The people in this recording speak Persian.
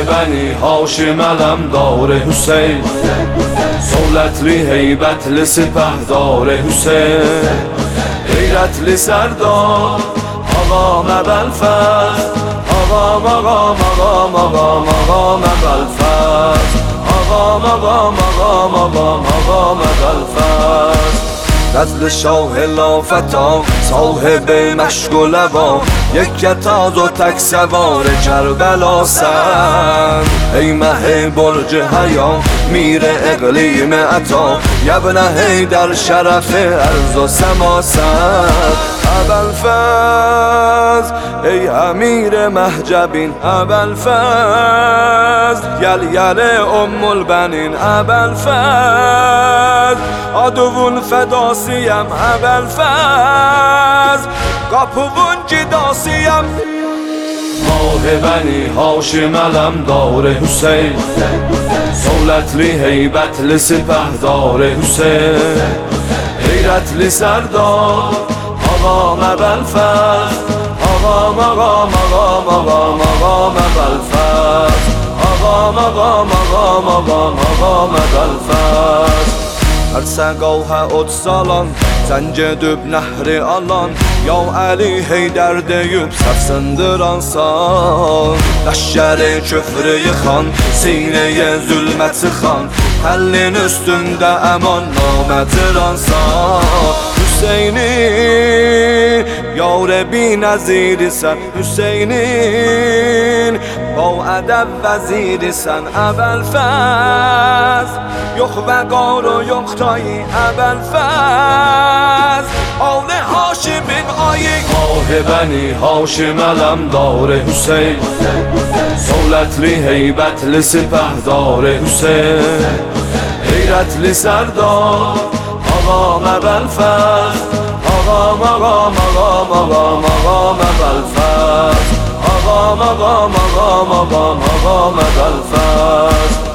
بنی هاشم علمدار حسین، دولتلی هیبتلی سپهدار حسین، غیرتلی سردار آقام ابوالفضل، آقام آقام آقام آقام آقام ابوالفضل، آقام آقام آقام آقام آقام ابوالفضل. نزل شاه لافتا صاحب مشک و لبا، یک کتاز و تک سوار کربلا سن. ای مه برج حیا میر اقلیم عطا، یبن حیدر شرف ارض و سما سن. ابوالفضل ای امیر مهجبین، ابوالفضل یل ام البنین، ابوالفضل عدوون فداسیم، ابوالفضل قاپوون جداسیم. ماه بنی هاشم علمدار حسین، دولتلی هیبتلی سپهدار حسین، غیرتلی سردار آقام ابوالفضل، آقام آقام آقام آقام آقام ابوالفضل، آقام آقام آقام آقام آقام ابوالفضل. هر سقاه اتسالان زنج düb nəhri alan، ya Əli Heydər deyib səf sındıransan. Ləşkəri küfrü yıxan, sinəyə zülmə çıxan, həllin üstündə əman namətiransan. Hüseynin yar bi nəzirisən, Hüseynin ba ədəb vəzirisən. Əbəlfəz yox vəqar و yox tayı، əbəlfəz آل هاشمین آیی. ماه بنی هاشم علمدار حسین، دولتلی هیبتلی سپهدار حسین، غیرتلی سردار آقام ابوالفضل، آقام آقام آقام آقام آقام ابوالفضل، آقام آقام آقام آقام آقام ابوالفضل.